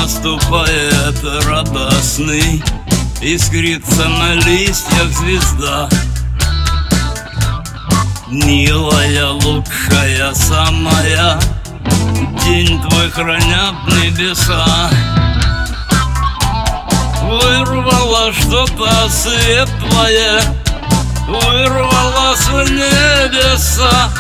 наступает радостный, искрится на листьях звезда. Милая, лучшая, самая, день твой хранят небеса. Вырвала что-то светлое, вырвалось в небеса,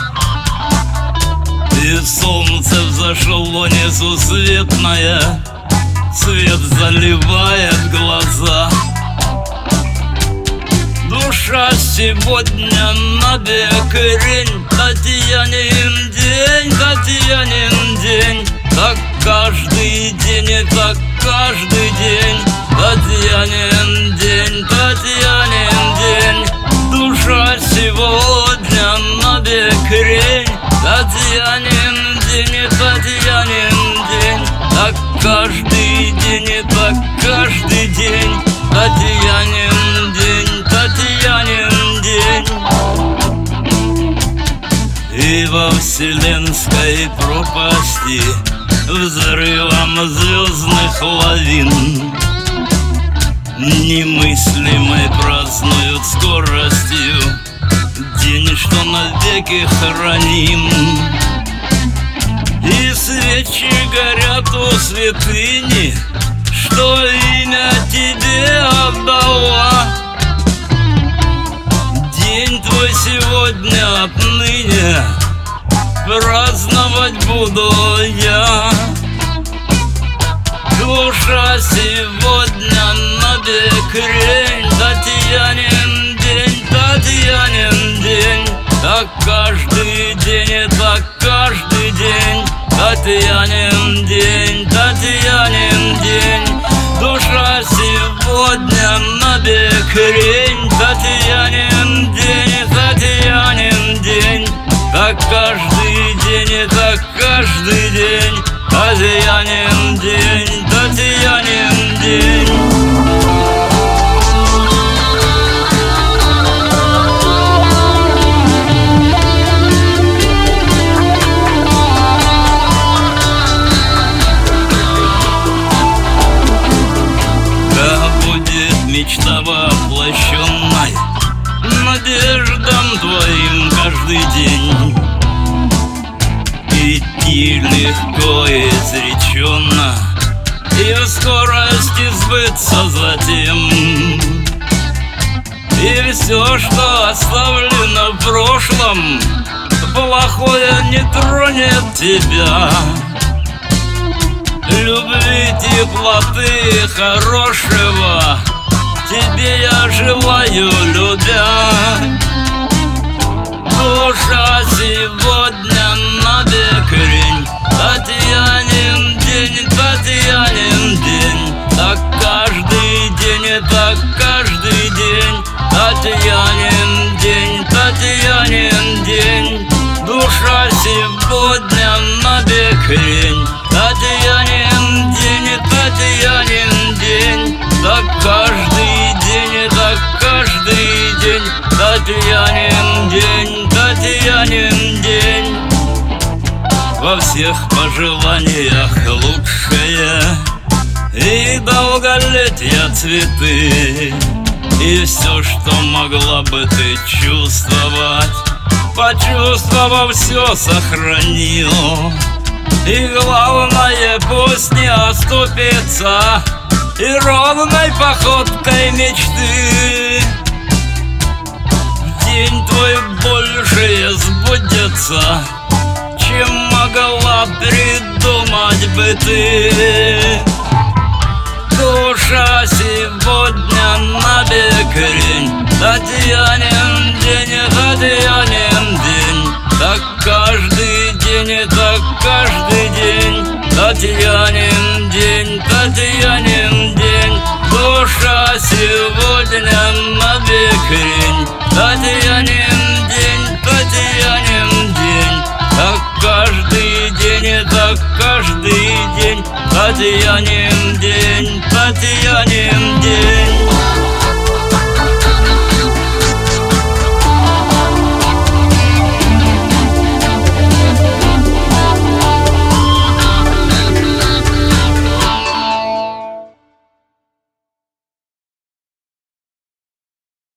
и солнце взошло несусветное, свет заливает глаза. Душа сегодня набекрень, Татьянин день, Татьянин день. Так каждый день и так каждый день, Татьянин день, Татьянин день. Душа сегодня набекрень, Татьянин день и Татьянин день. Так каждый день и так каждый день, Татьянин день, Татьянин день. И во вселенской пропасти взрывом звездных лавин немыслимой празднуют скоростью день, что навеки храним. И свечи горят у святыни, что имя тебе отдала. День твой сегодня отныне праздновать буду я. Душа сегодня набекрень, Татьянин день, Татьянин день. Так каждый день и так каждый день, Татьянин день, Татьянин день. Душа сегодня набекрень, Татьянин день, Татьянин день. Так каждый день и так каждый день, Татьянин день, Татьянин день. Мечта воплощенной, надеждам твоим каждый день. Идти легко и изреченно, и в скорости сбыться затем. И все, что оставлено в прошлом, плохое не тронет тебя. Любви, теплоты, хорошего тебе я желаю, любя. Душа сегодня набекрень, Татьянин день, Татьянин день. Так каждый день и так каждый день, Татьянин день, Татьянин день. Душа сегодня набекрень, Татьянин день и Татьянин день. Так каждый день и так каждый день, Татьянин день, Татьянин день. Во всех пожеланиях лучшее и долголетия цветы. И все, что могла бы ты чувствовать, почувствовав, все сохранил. И главное, пусть не оступится, и ровной походкой мечты день твой больше сбудется, чем могла придумать бы ты. Душа сегодня набекрень, Татьянин день, Татьянин день. Так каждый день и так каждый день, Татьянин день, Татьянин день. Душа сегодня набекрень, Татьянин день, Татьянин день. Так каждый день и так каждый день, Татьянин день, Татьянин день.